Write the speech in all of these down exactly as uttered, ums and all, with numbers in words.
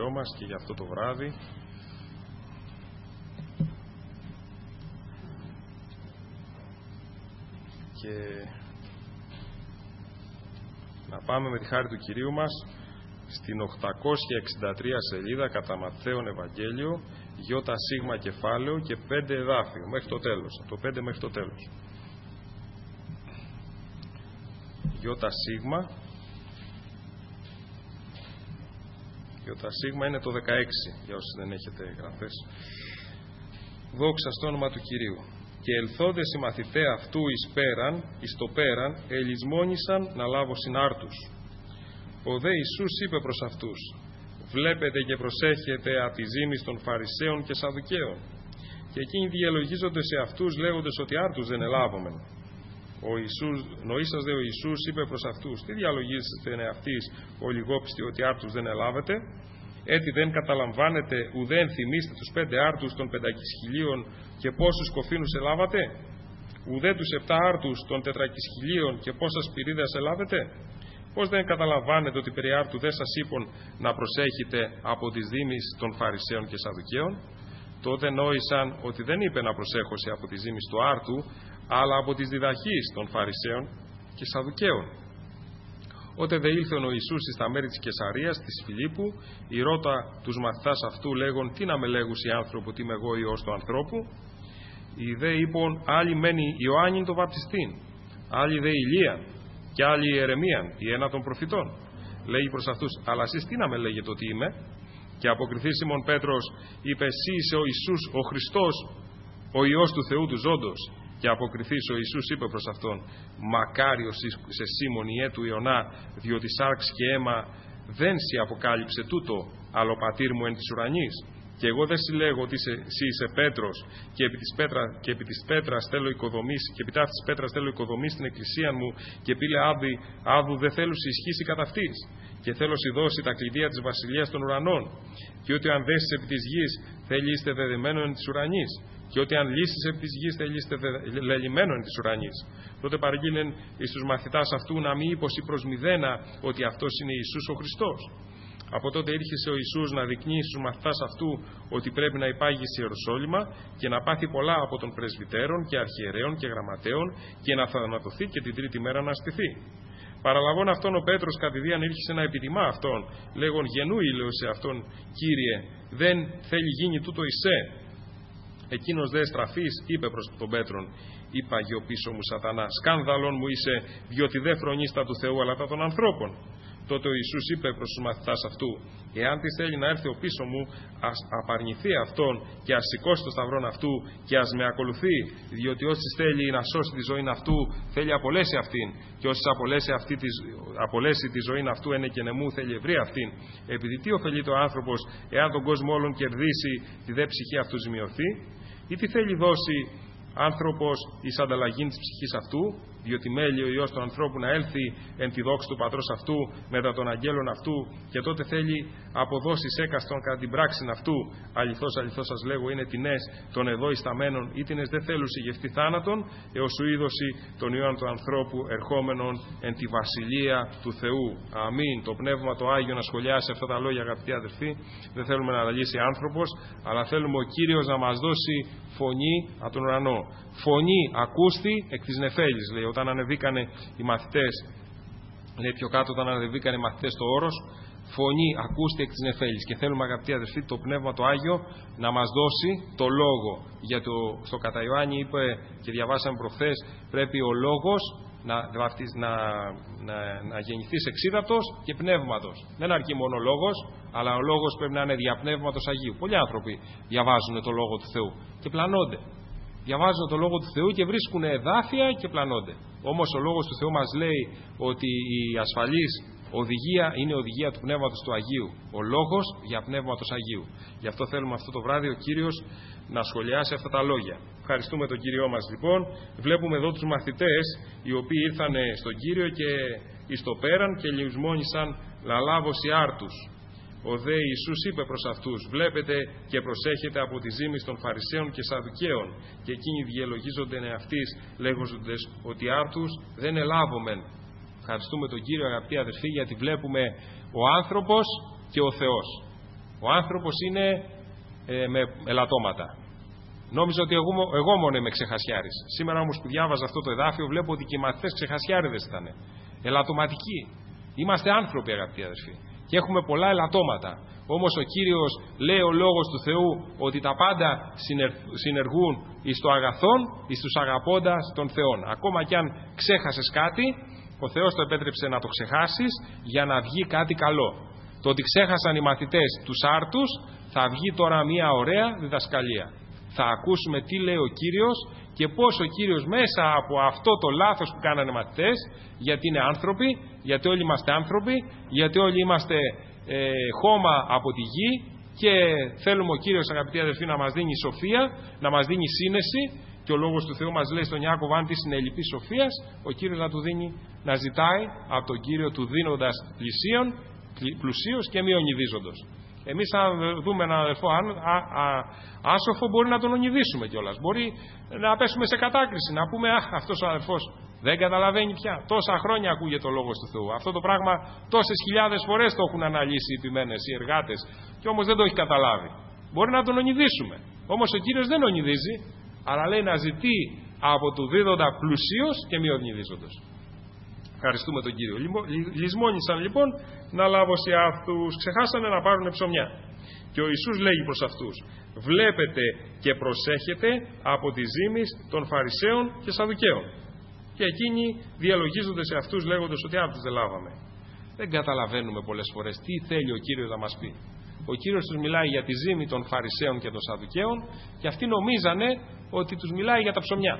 Κύριό μας και για αυτό το βράδυ. Και να πάμε με τη χάρη του Κυρίου μας στην οκτακόσια εξήντα τρία σελίδα κατά Ματθαίον Ευαγγέλιο, γιώτα σίγμα κεφάλαιο και πέντε εδάφιο μέχρι το τέλος, από το πέντε μέχρι το τέλος. Γιώτα σίγμα Γιώτα σίγμα είναι το δεκαέξι, για όσοι δεν έχετε γραφές. Δόξα στο όνομα του Κυρίου. Και ελθόντες οι μαθηταί αυτού εις πέραν, εις το πέραν, ελισμόνησαν να λάβω συνάρτους. Ο δε Ιησούς είπε προς αυτούς, βλέπετε και προσέχετε απ' τη ζήμης των Φαρισαίων και Σαδουκαίων. Και εκείνοι διαλογίζονται σε αυτούς λέγοντες ότι άρτους δεν ελάβομεν. Ο Ιησούς, νοήσας δε ο Ιησούς είπε προς αυτούς, τι διαλογίζεστε εν αυτής ο λιγόπιστοι ότι άρτους δεν ελάβετε? Έτσι δεν καταλαμβάνετε ουδέν θυμίστε τους πέντε άρτους των πεντακισχυλίων και πόσους κοφίνους ελάβατε? Ουδέ τους επτά άρτους των τετρακισχυλίων και πόσας πυρίδας ελάβετε? Πώς δεν καταλαμβάνετε ότι περί άρτου δεν σας είπων να προσέχετε από τις δήμεις των Φαρισαίων και Σαδουκαίων? Τότε νόησαν ότι δεν είπε να προσέχωσε από τις δήμεις του άρτου, αλλά από τις διδαχείς των Φαρισαίων και Σαδουκαίων. Ότε δε ήλθεν ο Ιησούς στα μέρη της Καισαρίας, της Φιλίππου, η ρώτα τους μαθητάς αυτού λέγον, τι να με λέγους οι άνθρωποι, τι είμαι εγώ Υιός του ανθρώπου? Οι δε είπον, άλλοι μένει Ιωάννην το βαπτιστήν, άλλοι δε Ηλίαν, και άλλοι Ιερεμίαν, η ένα των προφητών. Λέγει προς αυτούς, αλλά εσείς τι να με λέγετε ότι είμαι? Και αποκριθεί Σιμών Πέτρος, είπε, εσύ είσαι ο Ιησούς, ο Χριστός, ο Υιός του Θεού του ζώντος. Και αποκριθείς ο Ιησούς είπε προς αυτόν, μακάριος σε Σίμων ιέ του Ιωνά, διότι σάρξ και αίμα δεν σοι αποκάλυψε τούτο, αλλά ο πατήρ μου εν της ουρανής. Και εγώ δεν συλλέγω ότι είσαι, εσύ είσαι Πέτρος και επί της, πέτρα, και επί της πέτρας θέλω οικοδομής και επί ταύτης πέτρας θέλω οικοδομής στην εκκλησία μου και πήλε άδει, άδου δεν θέλω σε ισχύσει κατά αυτής. Και θέλω σοι δώσει τα κλειδία της βασιλείας των ουρανών. Και ότι αν δέσεις επί της γης θέλει είστε δεδεμένο εν της ουρανής. Και ότι αν λύσεις επί της γης θέλει είστε λελειμμένο εν της ουρανής. Τότε παρήγγειλεν εις τους μαθητάς αυτού να μην υποσει προς μηδένα ότι αυτός είναι Ιησούς ο Χριστός. Από τότε ήρχισε ο Ιησούς να δεικνύει στους μαθητάς αυτού ότι πρέπει να υπάγει σε Ιερουσάλημα και να πάθει πολλά από των πρεσβυτέρων και αρχιερέων και γραμματέων και να θανατωθεί και την τρίτη μέρα να στηθεί. Παραλαβών αυτόν ο Πέτρος κατηδίαν ήρχισε να επιτιμά αυτόν, λέγον γενού ήλαιο σε αυτόν, Κύριε, δεν θέλει γίνει τούτο εισέ. Εκείνος δε στραφής είπε προς τον Πέτρον, είπα γιο πίσω μου σατανά, σκάνδαλον μου είσαι, διότι δεν φρονείς τα του Θεού αλλά τα των ανθρώπων. Τότε ο Ιησούς είπε προς τους μαθητάς αυτού, εάν τι θέλει να έρθει ο πίσω μου, ας απαρνηθεί αυτόν και ας σηκώσει το σταυρόν αυτού και ας με ακολουθεί, διότι όσοι θέλει να σώσει τη ζωή αυτού, θέλει απολέσει αυτήν, και όσοι απολέσει, αυτή τη, απολέσει τη ζωή αυτού, ένε και νεμού, θέλει ευρεία αυτήν. Επειδή τι ωφελείται ο άνθρωπος, εάν τον κόσμο όλον κερδίσει, τη δε ψυχή αυτού ζημιωθεί, ή τι θέλει δώσει άνθρωπος εις ανταλλαγή της ψυχής αυτού, διότι μέλει ο Υιός του ανθρώπου να έλθει εν τη δόξη του πατρός αυτού μετά των αγγέλων αυτού, και τότε θέλει αποδώσεις έκαστον κατά την πράξη αυτού. Αληθώς, αληθώς σας λέγω, είναι τινές των εδώ ισταμένων, ή τινές δεν θέλουν συγγευτεί θάνατον, έως σου είδωση των Υιών του ανθρώπου ερχόμενων εν τη βασιλεία του Θεού. Αμήν. Το Πνεύμα το Άγιο να σχολιάσει αυτά τα λόγια, αγαπητοί αδελφοί. Δεν θέλουμε να αναλύσει άνθρωπος, αλλά θέλουμε ο Κύριος να μας δώσει φωνή από τον ουρανό. Φωνή ακούστη εκ της νεφέλης, λέει, όταν ανεβήκανε οι μαθητές, λέει πιο κάτω, όταν ανεβήκανε οι μαθητές στο όρος, φωνή ακούστη εκ της νεφέλης. Και θέλουμε, αγαπητοί αδελφοί, το Πνεύμα το Άγιο να μας δώσει το λόγο. Για το, στο κατά Ιωάννη είπε και διαβάσαμε προχθές, πρέπει ο λόγος να, να, να, να γεννηθεί εξίδατος και πνεύματος. Δεν αρκεί μόνο ο λόγος, αλλά ο λόγος πρέπει να είναι διαπνεύματος Αγίου. Πολλοί άνθρωποι διαβάζουν το Λόγο του Θεού και πλανώνται. Διαβάζουν το Λόγο του Θεού και βρίσκουν εδάφια και πλανώνται. Όμως ο Λόγος του Θεού μας λέει ότι η ασφαλής οδηγία είναι η οδηγία του Πνεύματος του Αγίου. Ο Λόγος για Πνεύματος Αγίου. Γι' αυτό θέλουμε αυτό το βράδυ ο Κύριος να σχολιάσει αυτά τα λόγια. Ευχαριστούμε τον Κύριό μας λοιπόν. Βλέπουμε εδώ τους μαθητές οι οποίοι ήρθαν στον Κύριο και εις το πέραν και λησμόνησαν λαλάβωση άρτους. Ο δε Ιησούς είπε προς αυτούς, βλέπετε και προσέχετε από τη ζήμη των Φαρισαίων και Σαδουκαίων, και εκείνοι διελογίζονται εαυτοίς λέγοντες ότι άρτους δεν ελάβομεν. Ευχαριστούμε τον Κύριο, αγαπητοί αδερφοί, γιατί βλέπουμε ο άνθρωπος και ο Θεός. Ο άνθρωπος είναι ε, με ελαττώματα. Νόμιζα ότι εγώ, εγώ μόνο είμαι ξεχασιάρης. Σήμερα όμως που διάβαζα αυτό το εδάφιο βλέπω ότι και οι μαθητές ξεχασιάριδες ήταν. Ελαττωματικοί. Είμαστε άνθρωποι, αγαπητοί αδερφοί. Και έχουμε πολλά ελαττώματα. Όμως ο Κύριος λέει ο Λόγος του Θεού ότι τα πάντα συνεργούν εις το αγαθόν, εις τους αγαπώντας των Θεών. Ακόμα κι αν ξέχασες κάτι, ο Θεός το επέτρεψε να το ξεχάσεις για να βγει κάτι καλό. Το ότι ξέχασαν οι μαθητές τους άρτους θα βγει τώρα μια ωραία διδασκαλία. Θα ακούσουμε τι λέει ο Κύριος και πώς ο Κύριος μέσα από αυτό το λάθος που κάνανε μαθητές, γιατί είναι άνθρωποι, γιατί όλοι είμαστε άνθρωποι, γιατί όλοι είμαστε ε, χώμα από τη γη και θέλουμε ο Κύριος, αγαπητοί αδελφοί, να μας δίνει σοφία, να μας δίνει σύνεση, και ο Λόγος του Θεού μας λέει στον Ιάκωβο, αν της συνελειπής σοφίας, ο Κύριος να του δίνει, να ζητάει από τον Κύριο του δίνοντας πλησίων, πλουσίως και μη ονειδίζοντος. Εμείς αν δούμε έναν αδελφό α, α, α, άσοφο, μπορεί να τον ονειδίσουμε κιόλας. Μπορεί να πέσουμε σε κατάκριση, να πούμε αχ, αυτός ο αδελφός δεν καταλαβαίνει πια. Τόσα χρόνια ακούγεται ο Λόγος του Θεού. Αυτό το πράγμα τόσες χιλιάδες φορές το έχουν αναλύσει οι επιμένες, οι εργάτες, και όμως δεν το έχει καταλάβει. Μπορεί να τον ονειδίσουμε. Όμως ο Κύριος δεν ονειδίζει, αλλά λέει να ζητεί από του δίδοντα πλουσίως και μη ονειδίζοντος. Ευχαριστούμε τον Κύριο. Λυσμόνησαν λοιπόν να λάβωσε αυτούς, ξεχάσανε να πάρουν ψωμιά. Και ο Ιησούς λέγει προς αυτούς, βλέπετε και προσέχετε από τις ζήμεις των Φαρισαίων και Σαδουκαίων. Και εκείνοι διαλογίζονται σε αυτούς λέγοντας ότι άρτους δεν λάβαμε. Δεν καταλαβαίνουμε πολλές φορές τι θέλει ο Κύριος να μας πει. Ο Κύριος τους μιλάει για τη ζήμη των Φαρισαίων και των Σαδουκαίων και αυτοί νομίζανε ότι τους μιλάει για τα ψωμιά.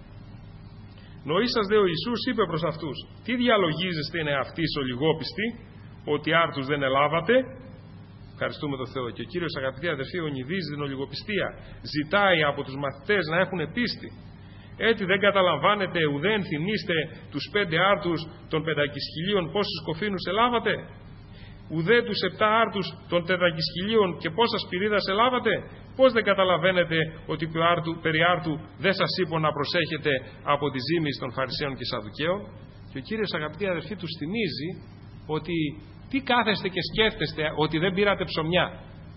Νοήσας δε ο Ιησούς είπε προς αυτούς, τι διαλογίζεστε είναι αυτής ο λιγόπιστοι, ότι άρτους δεν ελάβατε. Ευχαριστούμε τον Θεό. Και ο Κύριος, αγαπητοί αδερφοί, ονειδίζει την ολιγοπιστία. Ζητάει από τους μαθητές να έχουν πίστη. Έτσι δεν καταλαμβάνετε ουδέν θυμίστε τους πέντε άρτους των πεντακισχυλίων πόσους κοφίνους ελάβατε. Ουδέ τους επτά άρτους των τετρακισχυλίων και πόσα σπυρίδας ελάβατε. Πώς δεν καταλαβαίνετε ότι περί άρτου δεν σας είπω να προσέχετε από τις ζήμεις των Φαρισαίων και Σαδουκαίων. Και ο Κύριος, αγαπητοί αδερφοί, τους θυμίζει ότι τι κάθεστε και σκέφτεστε ότι δεν πήρατε ψωμιά.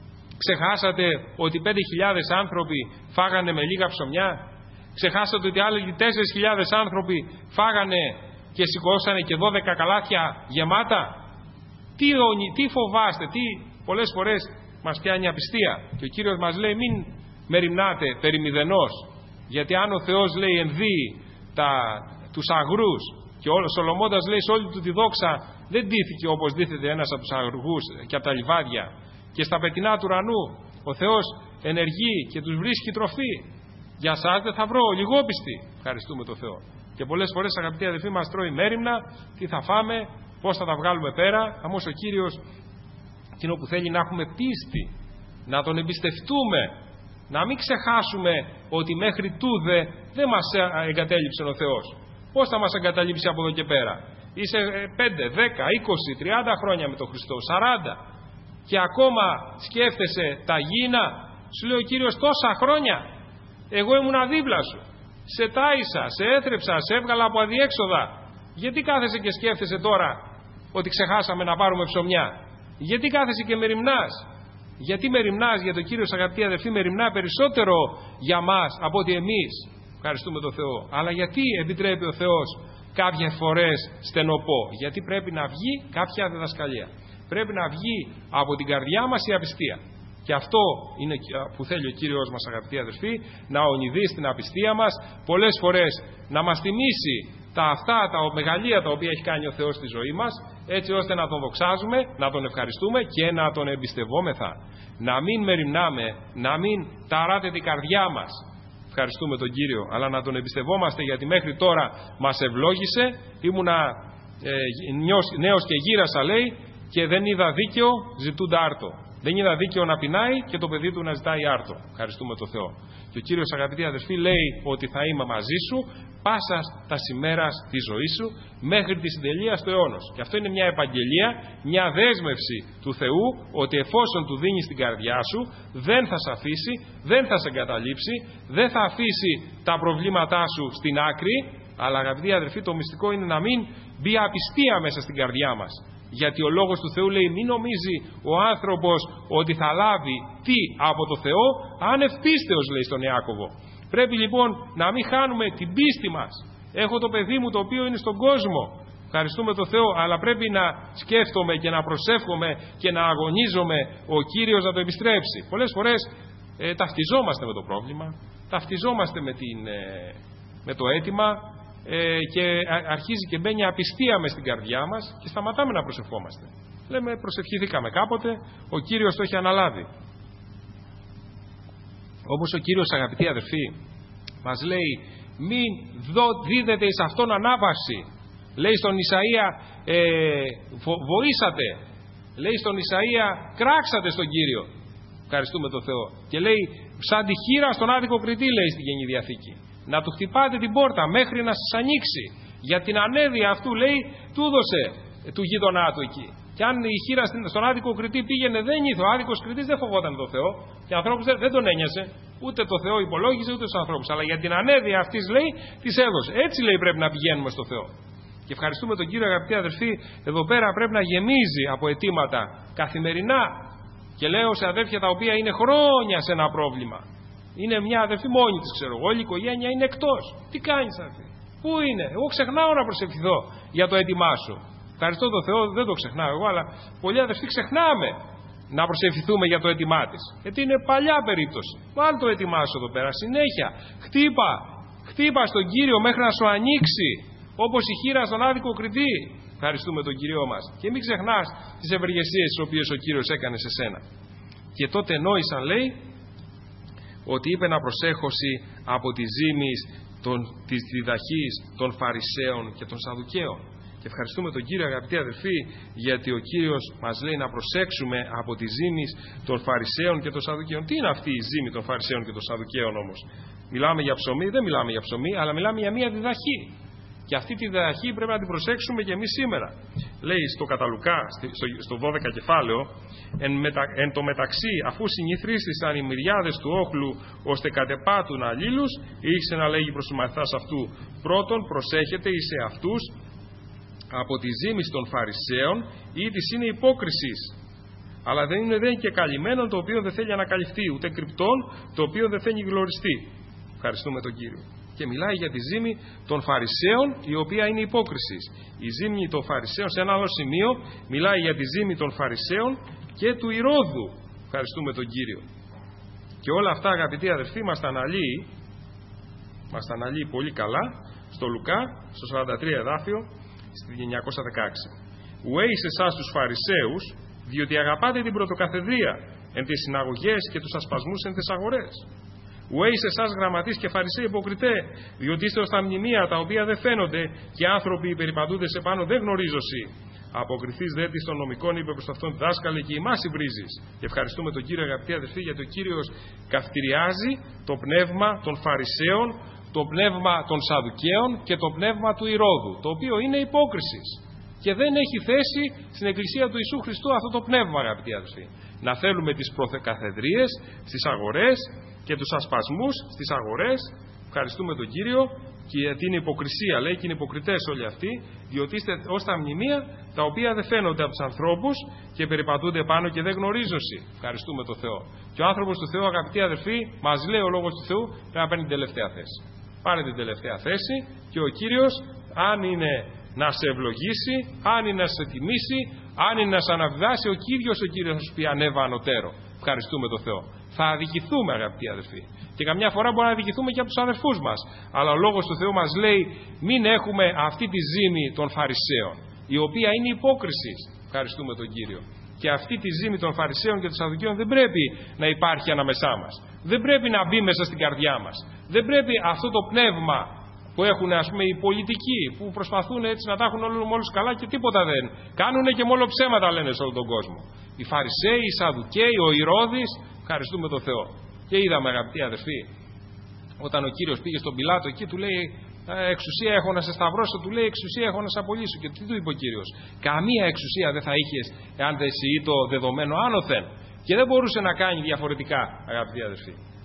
Ξεχάσατε ότι πέντε χιλιάδες άνθρωποι φάγανε με λίγα ψωμιά. Ξεχάσατε ότι άλλοι τέσσερις χιλιάδες άνθρωποι φάγανε και σηκώσανε και δώδεκα καλάθια γεμάτα. Τι, τι φοβάστε, τι πολλές φορές μας πιάνει απιστία. Και ο Κύριος μας λέει μην μεριμνάτε περί μηδενός. Γιατί αν ο Θεός λέει ενδύει τα, τους αγρούς και ο Σολομώντας λέει σε όλη του τη δόξα δεν ντύθηκε όπως ντύθεται ένας από τους αγρούς και από τα λιβάδια, και στα πετεινά του ουρανού ο Θεός ενεργεί και τους βρίσκει τροφή. Για σας δεν θα βρω λιγόπιστη. Ευχαριστούμε τον Θεό. Και πολλές φορές, αγαπητοί αδελφοί, μας τρώει μέριμνα, τι θα φάμε, πώς θα τα βγάλουμε πέρα. Όμως ο Κύριος εκείνο που θέλει να έχουμε πίστη, να τον εμπιστευτούμε, να μην ξεχάσουμε ότι μέχρι τούδε δεν μας εγκατέλειψε ο Θεός. Πώς θα μας εγκαταλείψει από εδώ και πέρα. Είσαι πέντε, δέκα, είκοσι, τριάντα χρόνια με τον Χριστό, σαράντα, και ακόμα σκέφτεσαι τα γήινα. Σου λέει ο Κύριος τόσα χρόνια εγώ ήμουνα δίπλα σου, σε τάισα, σε έθρεψα, σε έβγαλα από αδιέξοδα. Γιατί κάθεσαι και σκέφτεσαι τώρα ότι ξεχάσαμε να πάρουμε ψωμιά? Γιατί κάθεσαι και μεριμνάς? Γιατί μεριμνάς για τον Κύριο, αγαπητοί αδελφοί, μεριμνά περισσότερο για μας από ότι εμείς. Ευχαριστούμε τον Θεό. Αλλά γιατί επιτρέπει ο Θεός κάποιες φορές στενοπό? Γιατί πρέπει να βγει κάποια διδασκαλία. Πρέπει να βγει από την καρδιά μας η απιστία. Και αυτό είναι που θέλει ο Κύριος μας, αγαπητοί αδελφοί, να ονειδεί στην απιστία μας, πολλές φορές να μας θυμίσει τα αυτά τα μεγαλεία τα οποία έχει κάνει ο Θεός στη ζωή μας, έτσι ώστε να τον δοξάζουμε, να τον ευχαριστούμε και να τον εμπιστευόμεθα. Να μην μεριμνάμε, να μην ταράται την καρδιά μας. Ευχαριστούμε τον Κύριο, αλλά να τον εμπιστευόμαστε, γιατί μέχρι τώρα μας ευλόγησε. Ήμουνα ε, νέος και γύρασα, λέει, και δεν είδα δίκαιο ζητούντα άρτο. Δεν είδα δίκαιο να πεινάει και το παιδί του να ζητάει άρτο. Ευχαριστούμε τον Θεό. Και ο Κύριος, αγαπητοί αδελφοί, λέει ότι θα είμαι μαζί σου πάσα τα ημέρας της ζωής σου μέχρι τη συντελεία του αιώνος. Και αυτό είναι μια επαγγελία, μια δέσμευση του Θεού, ότι εφόσον του δίνεις την καρδιά σου, δεν θα σε αφήσει, δεν θα σε εγκαταλείψει, δεν θα αφήσει τα προβλήματά σου στην άκρη, Αλλά αγαπητοί αδερφοί, το μυστικό είναι να μην μπει απιστία μέσα στην καρδιά μας. Γιατί ο Λόγος του Θεού λέει, μην νομίζει ο άνθρωπος ότι θα λάβει τι από το Θεό, άνευ πίστεως, λέει στον Ιάκωβο. Πρέπει λοιπόν να μην χάνουμε την πίστη μας. Έχω το παιδί μου το οποίο είναι στον κόσμο, ευχαριστούμε τον Θεό, αλλά πρέπει να σκέφτομαι και να προσεύχομαι και να αγωνίζομαι ο Κύριος να το επιστρέψει. Πολλές φορές ε, ταυτιζόμαστε με το πρόβλημα, ταυτιζόμαστε με, την, ε, με το αίτημα ε, και αρχίζει και μπαίνει απιστία μες στην καρδιά μας και σταματάμε να προσευχόμαστε. Λέμε, προσευχηθήκαμε κάποτε, ο Κύριος το έχει αναλάβει. Όπως ο Κύριος, αγαπητοί αδερφοί, μας λέει, μην δω, δίδετε εις αυτόν ανάβαση. Λέει στον Ισαΐα, ε, φο, βοήσατε. Λέει στον Ισαΐα, κράξατε στον Κύριο. Ευχαριστούμε τον Θεό. Και λέει, σαν τη χήρα στον άδικο κριτή, λέει στην Καινή Διαθήκη. Να του χτυπάτε την πόρτα μέχρι να σας ανοίξει. Για την ανέδεια αυτού, λέει, του έδωσε του γείτονά του εκεί. Και αν η χήρα στον άδικο κριτή πήγαινε, δεν ήρθε. Ο άδικος κριτής δεν φοβόταν τον Θεό. Και ανθρώπους δεν, δεν τον ένοιασε. Ούτε το Θεό υπολόγιζε, ούτε στους ανθρώπους. Αλλά για την ανέδεια αυτής, λέει, της έδωσε. Έτσι, λέει, πρέπει να πηγαίνουμε στο Θεό. Και ευχαριστούμε τον Κύριο, αγαπητοί αδερφοί, εδώ πέρα πρέπει να γεμίζει από αιτήματα καθημερινά. Και λέω σε αδέρφια τα οποία είναι χρόνια σε ένα πρόβλημα. Είναι μια αδερφή μόνη της, ξέρω εγώ. Όλη η οικογένεια είναι εκτός. Τι κάνεις, αδερφή? Πού είναι? Εγώ ξεχνάω να προσευχηθώ για το αίτημά σου. Ευχαριστώ τον Θεό, δεν το ξεχνάω εγώ, αλλά πολλοί αδερφοί ξεχνάμε να προσευχηθούμε για το αίτημά της. Γιατί είναι παλιά περίπτωση. Βάλ το αίτημά σου εδώ πέρα, συνέχεια. Χτύπα, χτύπα στον Κύριο μέχρι να σου ανοίξει. Όπως η χήρα στον άδικο κριτή. Ευχαριστούμε τον Κύριό μας. Και μην ξεχνάς τις ευεργεσίες τις οποίες ο Κύριος έκανε σε σένα. Και τότε νόησαν, λέει, ότι είπε να προσέχωση από τη ζήμη της διδαχής των Φαρισαίων και των Σαδουκαίων. Και ευχαριστούμε τον Κύριο, αγαπητοί αδελφοί, γιατί ο Κύριος μας λέει να προσέξουμε από τη ζήμη των Φαρισαίων και των Σαδουκαίων. Τι είναι αυτή η ζήμη των Φαρισαίων και των Σαδουκαίων όμως? Μιλάμε για ψωμί? Δεν μιλάμε για ψωμί, αλλά μιλάμε για μια διδαχή. Και αυτή τη διδαχή πρέπει να την προσέξουμε και εμείς σήμερα. Λέει στο Καταλουκά, στο, στο δώδεκα κεφάλαιο, εν, μετα, εν το μεταξύ, αφού συνηθρίστησαν οι μυριάδες του όχλου, ώστε κατεπάτουν αλλήλους, ήξε να λέγει προς τους μαθητάς αυτού, πρώτον προσέχετε εις εαυτούς από τη ζήμη των Φαρισαίων, ή της είναι υπόκρισης. Αλλά δεν είναι δεν και καλυμμένον το οποίο δεν θέλει ανακαλυφθεί, ούτε κρυπτόν το οποίο δεν θέλει γλωριστεί. Ευχαριστούμε τον Κύριο. Και μιλάει για τη ζήμη των Φαρισαίων, η οποία είναι υπόκρισης. Η ζήμη των Φαρισαίων, σε ένα άλλο σημείο, μιλάει για τη ζήμη των Φαρισαίων και του Ηρώδου. Ευχαριστούμε τον Κύριο. Και όλα αυτά, αγαπητοί αδερφοί, μας τα αναλύει, μας τα αναλύει πολύ καλά στο Λουκά, στο σαράντα τρία εδάφιο, στη εννιακόσια δεκαέξι. Ουέ εις εσάς τους Φαρισαίους, διότι αγαπάτε την πρωτοκαθεδρία εν τις συναγωγές και τους ασπασμούς εν τις αγορές. Ουέ εις εσάς γραμματείς και Φαρισαίοι υποκριτέ, διότι είστε ως τα μνημεία τα οποία δεν φαίνονται και άνθρωποι περιπαντούντες επάνω δεν γνωρίζωσι. Αποκριθείς δε της των νομικών, είπε προς αυτόν δάσκαλε, και ημάς υβρίζεις. Και ευχαριστούμε τον Κύριο, αγαπητοί αδελφοί, γιατί ο Κύριος καυτηριάζει το πνεύμα των Φαρισαίων, το πνεύμα των Σαδουκαίων και το πνεύμα του Ηρώδου, το οποίο είναι υπόκρισης. Και δεν έχει θέση στην Εκκλησία του Ιησού Χριστού αυτό το πνεύμα, αγαπητοί αδελφοί. Να θέλουμε τις προθεκαθεδρίες στις αγορές και τους ασπασμούς στις αγορές. Ευχαριστούμε τον Κύριο, και γιατί είναι υποκρισία, λέει, και είναι υποκριτές όλοι αυτοί, διότι είστε ως τα μνημεία τα οποία δεν φαίνονται από τους ανθρώπους και περιπατούνται πάνω και δεν γνωρίζωσι. Ευχαριστούμε τον Θεό. Και ο άνθρωπος του Θεού, αγαπητοί αδελφοί, μας λέει ο Λόγος του Θεού, πρέπει να παίρνει την τελευταία θέση. Πάρε την τελευταία θέση και ο Κύριος, αν είναι να σε ευλογήσει, αν είναι να σε τιμήσει, αν είναι να σε αναβιδάσει, ο Κύριος ο Κύριος θα σου πει ανέβα ανωτέρω. Ευχαριστούμε τον Θεό. Θα αδικηθούμε, αγαπητοί αδελφοί. Και καμιά φορά μπορεί να αδικηθούμε και από τους αδερφούς μας. Αλλά ο Λόγος του Θεού μας λέει μην έχουμε αυτή τη ζήμη των Φαρισαίων, η οποία είναι υπόκριση. Ευχαριστούμε τον Κύριο. Και αυτή τη ζήμη των Φαρισαίων και των Σαδουκαίων δεν πρέπει να υπάρχει ανάμεσά μας. Δεν πρέπει να μπει μέσα στην καρδιά μας. Δεν πρέπει αυτό το πνεύμα που έχουν, ας πούμε, οι πολιτικοί, που προσπαθούν έτσι να τα έχουν όλους καλά και τίποτα δεν κάνουν και μόνο ψέματα λένε σε όλο τον κόσμο. Οι Φαρισαίοι, οι Σαδουκαίοι, ο Ηρώδης, ευχαριστούμε τον Θεό. Και είδαμε, αγαπητοί αδερφοί, όταν ο Κύριος πήγε στον Πιλάτο εκεί, του λέει εξουσία έχω να σε σταυρώσω, του λέει εξουσία έχω να σε απολύσω. Και τι του είπε ο Κύριος? Καμία εξουσία δεν θα είχες εάν δεν εσύ το δεδομένο άνωθεν. Και δεν μπορούσε να κάνει διαφορετικά, αγαπητοί αδερφοί.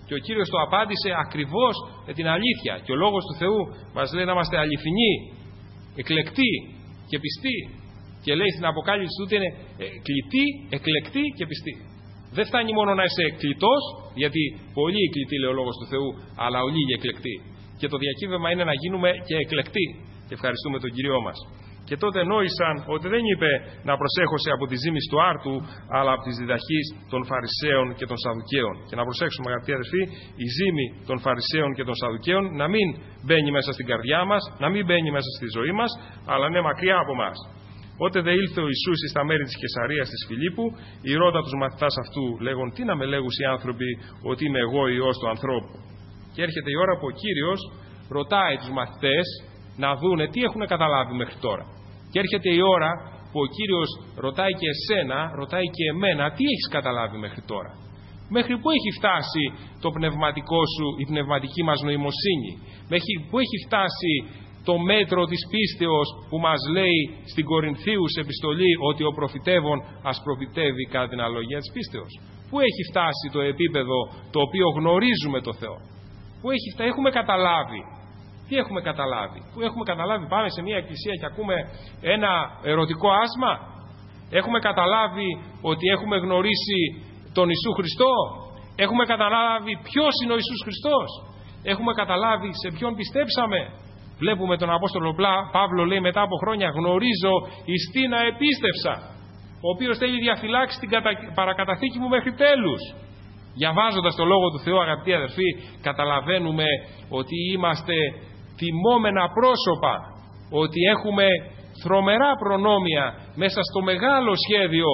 Και ο Κύριος το απάντησε ακριβώς με την αλήθεια. Και ο Λόγος του Θεού μας λέει να είμαστε αληθινοί, εκλεκτοί και πιστοί. Και λέει στην Αποκάλυψη ότι είναι κλητοί, εκλεκτοί και πιστοί. Δεν φτάνει μόνο να είσαι κλητός, γιατί πολλοί κλητοί λέει ο Λόγος του Θεού, αλλά ο λίγοι εκλεκτοί. Και το διακύβευμα είναι να γίνουμε και εκλεκτοί. Και ευχαριστούμε τον Κύριό μας. Και τότε νόησαν ότι δεν είπε να προσέχωσε από τη ζήμη του άρτου, αλλά από τις διδαχείς των Φαρισαίων και των Σαδουκαίων. Και να προσέξουμε, αγαπητοί αδελφοί, η ζήμη των Φαρισαίων και των Σαδουκαίων να μην μπαίνει μέσα στην καρδιά μας, να μην μπαίνει μέσα στη ζωή μας, αλλά είναι μακριά από μας. Ότε δε ήλθε ο Ιησούς στα μέρη της Καισαρίας της Φιλίππου, οι ρώτα τους μαθητάς αυτού λέγον: τι να με λέγουν οι άνθρωποι ότι είμαι εγώ Υιός του ανθρώπου. Και έρχεται η ώρα που ο Κύριος ρωτάει τους μαθητές να δούνε τι έχουν καταλάβει μέχρι τώρα. Και έρχεται η ώρα που ο Κύριος ρωτάει και εσένα, ρωτάει και εμένα, τι έχεις καταλάβει μέχρι τώρα. Μέχρι πού έχει φτάσει το πνευματικό σου, η πνευματική μας νοημοσύνη. Μέχρι πού έχει φτάσει το μέτρο της πίστεως που μας λέει στην Κορινθίους επιστολή ότι ο προφητεύων ας προφητεύει κατά την αναλογία της πίστεως. Πού έχει φτάσει το επίπεδο το οποίο γνωρίζουμε το Θεό. Πού έχει φτάσει, έχουμε καταλάβει. Τι έχουμε καταλάβει. Πού έχουμε καταλάβει, πάμε σε μια εκκλησία και ακούμε ένα ερωτικό άσμα. Έχουμε καταλάβει ότι έχουμε γνωρίσει τον Ιησού Χριστό. Έχουμε καταλάβει ποιος είναι ο Ιησούς Χριστός. Έχουμε καταλάβει σε ποιον πιστέψαμε. Βλέπουμε τον Απόστολο Παύλο λέει μετά από χρόνια: γνωρίζω εις τι να επίστευσα, ο οποίος θέλει διαφυλάξει την παρακαταθήκη μου μέχρι τέλους. Διαβάζοντας το Λόγο του Θεού, αγαπητοί αδερφοί, καταλαβαίνουμε ότι είμαστε τιμόμενα πρόσωπα, ότι έχουμε τρομερά προνόμια μέσα στο μεγάλο σχέδιο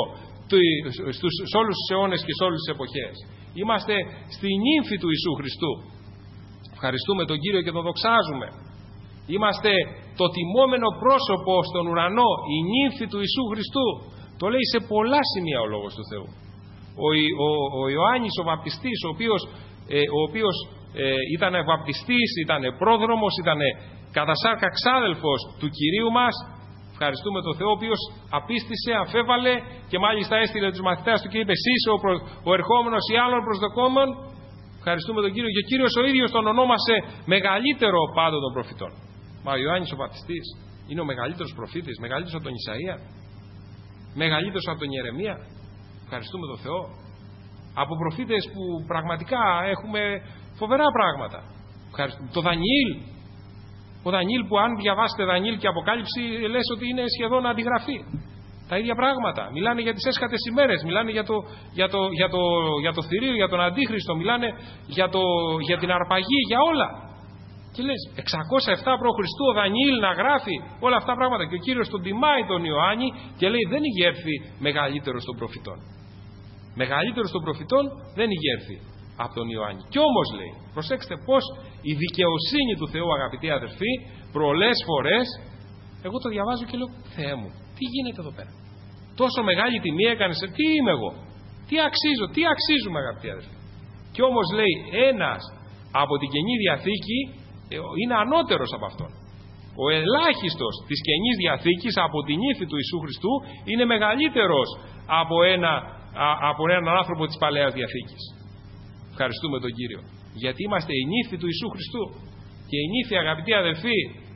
σε όλους τους αιώνες και σε όλες τις εποχές. Είμαστε στην ύμφη του Ιησού Χριστού. Ευχαριστούμε τον Κύριο και τον δοξάζουμε. Είμαστε το τιμόμενο πρόσωπο στον ουρανό, η νύμφη του Ιησού Χριστού. Το λέει σε πολλά σημεία ο Λόγος του Θεού. Ο, ο, ο Ιωάννης ο βαπτιστής, ο οποίος, ε, ο οποίος ε, ήταν βαπτιστής, ήταν πρόδρομος, ήταν κατά σάρκα ξάδελφος του Κυρίου μας. Ευχαριστούμε τον Θεό, ο οποίος απίστησε, αφέβαλε και μάλιστα έστειλε τους μαθητές του και είπε: εσύ είσαι ο, προ, ο ερχόμενος ή άλλων προσδοκόμενων. Ευχαριστούμε τον Κύριο. Και ο Κύριος ο ίδιος τον ονόμασε μεγαλύτερο πάντων των προφητών. Μα ο Ιωάννης ο βαπτιστής είναι ο μεγαλύτερος προφήτης, μεγαλύτερος από τον Ισαΐα, μεγαλύτερος από τον Ιερεμία. Ευχαριστούμε τον Θεό. Από προφήτες που πραγματικά έχουμε φοβερά πράγματα. Το Δανιήλ. Ο Δανιήλ που αν διαβάσετε Δανιήλ και Αποκάλυψη λες ότι είναι σχεδόν αντιγραφή. Τα ίδια πράγματα. Μιλάνε για τις έσχατες ημέρες, μιλάνε για το, για το, για το, για το θηρίο, για τον Αντίχριστο, μιλάνε για, το, για την αρπαγή, για όλα. Και λες εξακόσια επτά προ Χριστού ο Δανιήλ να γράφει όλα αυτά τα πράγματα. Και ο Κύριος τον τιμάει τον Ιωάννη και λέει: δεν ηγέρθη μεγαλύτερος των προφητών. Μεγαλύτερος των προφητών δεν ηγέρθη από τον Ιωάννη. Κι όμως λέει, προσέξτε πως η δικαιοσύνη του Θεού, αγαπητοί αδερφοί, προλές φορές εγώ το διαβάζω και λέω: Θεέ μου, τι γίνεται εδώ πέρα. Τόσο μεγάλη τιμή έκανες, τι είμαι εγώ, τι αξίζω, τι αξίζουμε, αγαπητοί αδερφοί. Κι όμως λέει, ένας από την Καινή Διαθήκη είναι ανώτερος από αυτόν. Ο ελάχιστος της Καινής Διαθήκης από την ύφη του Ιησού Χριστού είναι μεγαλύτερος από, ένα, α, από έναν άνθρωπο της Παλαιάς Διαθήκης. Ευχαριστούμε τον Κύριο. Γιατί είμαστε η νύφη του Ιησού Χριστού. Και η νύφη, αγαπητοί αδελφοί,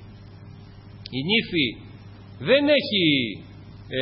η νύφη δεν έχει ε,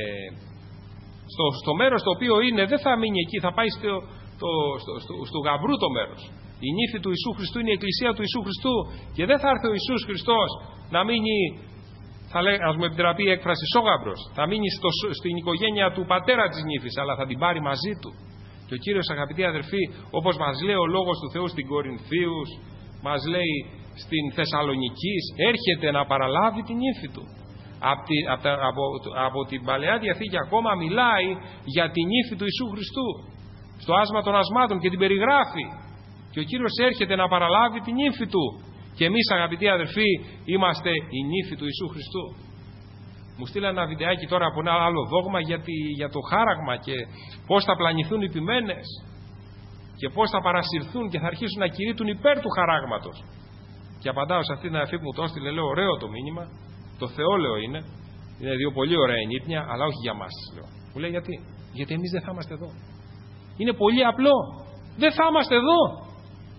στο, στο μέρος το οποίο είναι, δεν θα μείνει εκεί, θα πάει στο, το, στο, στο, στο γαμπρού το μέρος. Η νύφη του Ιησού Χριστού είναι η εκκλησία του Ιησού Χριστού και δεν θα έρθει ο Ιησούς Χριστός να μείνει, θα λέει, ας μου επιτραπεί η έκφραση, σόγαμπρος, θα μείνει στο, στην οικογένεια του πατέρα της νύφης, αλλά θα την πάρει μαζί του. Και ο Κύριος, αγαπητοί αδερφοί, όπως μας λέει ο Λόγος του Θεού στην Κορινθίους, μας λέει στην Θεσσαλονικής, έρχεται να παραλάβει την ύφη του. Από, τη, από, τα, από, από την Παλαιά Διαθήκη ακόμα μιλάει για την ύφη του Ιησού Χριστού στο άσμα των ασμάτων και την περιγράφει. Και ο Κύριος έρχεται να παραλάβει την ύφη του. Και εμείς, αγαπητοί αδερφοί, είμαστε η νύφη του Ιησού Χριστού. Μου στείλανε ένα βιντεάκι τώρα από ένα άλλο δόγμα για, τη, για το χάραγμα και πώς θα πλανηθούν οι ποιμένες και πώς θα παρασυρθούν και θα αρχίσουν να κηρύττουν υπέρ του χαράγματος. Και απαντάω σε αυτήν την αδερφή που μου το έστειλε, λέω: ωραίο το μήνυμα, το Θεό λέω είναι, είναι δύο πολύ ωραία ενύπνια, αλλά όχι για μας. Λέω. Μου λέει γιατί, γιατί εμείς δεν θα είμαστε εδώ. Είναι πολύ απλό. Δεν θα είμαστε εδώ.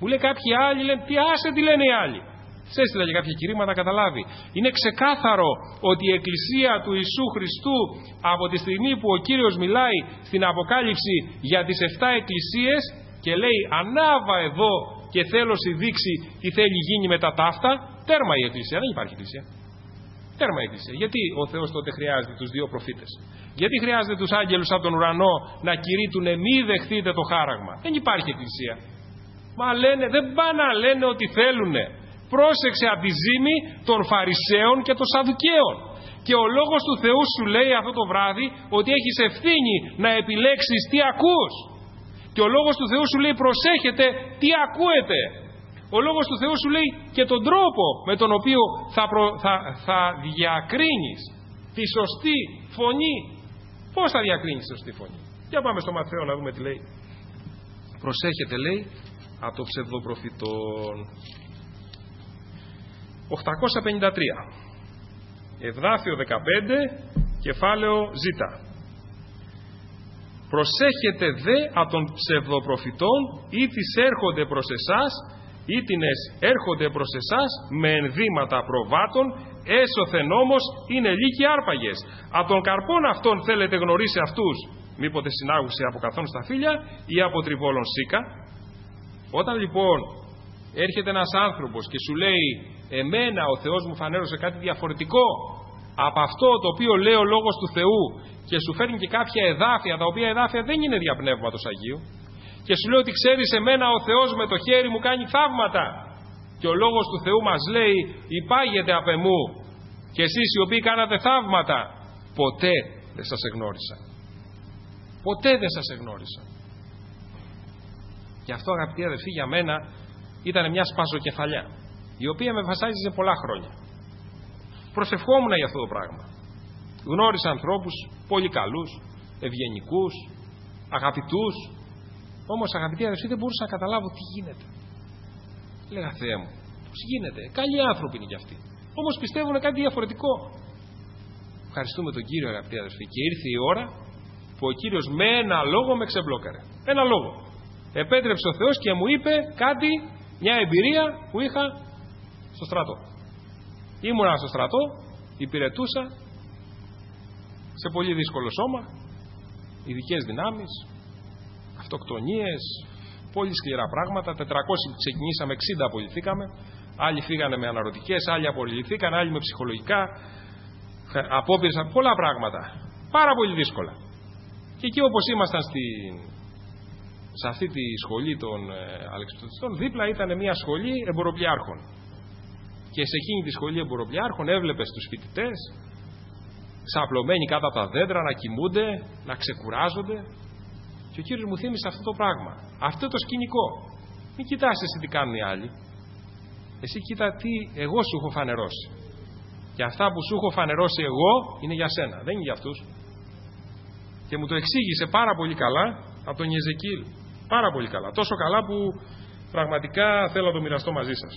Μου λέει κάποιοι άλλοι, λένε, τι άσε τι λένε οι άλλοι. Σε έστειλα και κάποια κηρύγματα, καταλάβει. Είναι ξεκάθαρο ότι η Εκκλησία του Ιησού Χριστού, από τη στιγμή που ο Κύριος μιλάει στην Αποκάλυψη για τις εφτά εκκλησίες και λέει ανάβα εδώ και θέλω σου δείξει τι θέλει γίνει μετά τα αυτά, τέρμα η Εκκλησία, δεν υπάρχει Εκκλησία. Τέρμα η Εκκλησία. Γιατί ο Θεός τότε χρειάζεται τους δύο προφήτες? Γιατί χρειάζεται τους άγγελους από τον ουρανό να κηρύττουνε μη δεχτείτε το χάραγμα? Δεν υπάρχει Εκκλησία. Μα λένε, δεν πάνε να λένε ότι θέλουνε. Πρόσεξε από τη ζήμη των Φαρισαίων και των Σαδουκαίων. Και ο Λόγος του Θεού σου λέει αυτό το βράδυ ότι έχεις ευθύνη να επιλέξεις τι ακούς. Και ο Λόγος του Θεού σου λέει προσέχετε τι ακούετε. Ο Λόγος του Θεού σου λέει και τον τρόπο με τον οποίο θα, προ, θα, θα διακρίνεις τη σωστή φωνή. Πώς θα διακρίνεις τη σωστή φωνή? Για πάμε στο Ματθαίο να δούμε τι λέει. Προσέχετε, λέει, από το ψευδοπροφητών. οκτακόσια πενήντα τρία. Εδάφιο δεκαπέντε, κεφάλαιο Ζ. Προσέχετε δε από των ψευδοπροφητών, ή τις έρχονται προς εσάς, ή τινες έρχονται προς εσάς με ενδύματα προβάτων, έσωθεν όμως είναι λύκοι άρπαγες. Από των καρπών αυτών θέλετε γνωρίσει αυτούς, μήποτε συνάγουσε από καθόν στα φύλλα ή από τριβόλων σίκα. Όταν λοιπόν έρχεται ένας άνθρωπος και σου λέει εμένα ο Θεός μου φανέρωσε κάτι διαφορετικό από αυτό το οποίο λέει ο Λόγος του Θεού και σου φέρνει και κάποια εδάφια, τα οποία εδάφια δεν είναι διαπνεύματος Αγίου, και σου λέει ότι ξέρεις εμένα ο Θεός με το χέρι μου κάνει θαύματα και ο Λόγος του Θεού μας λέει υπάγεται απ' εμού και εσείς οι οποίοι κάνατε θαύματα, ποτέ δεν σας εγνώρισα. Ποτέ δεν σας εγνώρισα. Γι' αυτό αγαπητοί αδελφοί, για μένα ήταν μια σπαζοκεφαλιά η οποία με βασάνιζε πολλά χρόνια. Προσευχόμουν για αυτό το πράγμα. Γνώρισα ανθρώπους πολύ καλούς, ευγενικούς, αγαπητούς. Όμως αγαπητοί αδελφοί, δεν μπορούσα να καταλάβω τι γίνεται. Λέγα Θεέ μου, πώς γίνεται? Καλοί άνθρωποι είναι κι αυτοί. Όμως πιστεύουν κάτι διαφορετικό. Ευχαριστούμε τον Κύριο αγαπητοί αδελφοί. Και ήρθε η ώρα που ο Κύριος με ένα λόγο με ξεμπλόκαρε. Ένα λόγο. Επέτρεψε ο Θεός και μου είπε κάτι, μια εμπειρία που είχα στο στρατό. Ήμουνα στο στρατό, υπηρετούσα σε πολύ δύσκολο σώμα, ειδικές δυνάμεις, αυτοκτονίες, πολύ σκληρά πράγματα. τετρακόσιοι ξεκινήσαμε, εξήντα απολυθήκαμε. Άλλοι φύγανε με αναρωτικές, άλλοι απολυθήκαν, άλλοι με ψυχολογικά απόπειρες, πολλά πράγματα. Πάρα πολύ δύσκολα. Και εκεί όπως ήμασταν στην, σε αυτή τη σχολή των ε, Αλεξιπτωτιστών, δίπλα ήταν μια σχολή εμποροπλιάρχων. Και σε εκείνη τη σχολή εμποροπλιάρχων έβλεπες τους φοιτητές ξαπλωμένοι κάτω από τα δέντρα να κοιμούνται, να ξεκουράζονται. Και ο Κύριος μου θύμισε αυτό το πράγμα, αυτό το σκηνικό. Μην κοιτάς εσύ τι κάνουν οι άλλοι. Εσύ κοίτα τι εγώ σου έχω φανερώσει. Και αυτά που σου έχω φανερώσει εγώ είναι για σένα, δεν είναι για αυτούς. Και μου το εξήγησε πάρα πολύ καλά από τον Ιεζεκίλ. Πάρα πολύ καλά. Τόσο καλά που πραγματικά θέλω να το μοιραστώ μαζί σας.